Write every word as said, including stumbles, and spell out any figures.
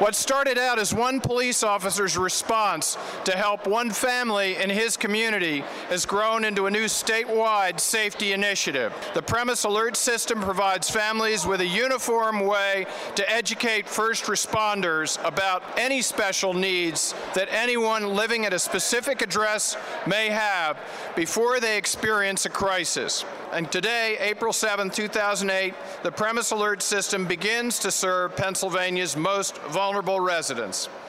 What started out as one police officer's response to help one family in his community has grown into a new statewide safety initiative. The Premise Alert System provides families with a uniform way to educate first responders about any special needs that anyone living at a specific address may have before they experience a crisis. And today, April seventh, two thousand eight, the Premise Alert System begins to serve Pennsylvania's most vulnerable residents.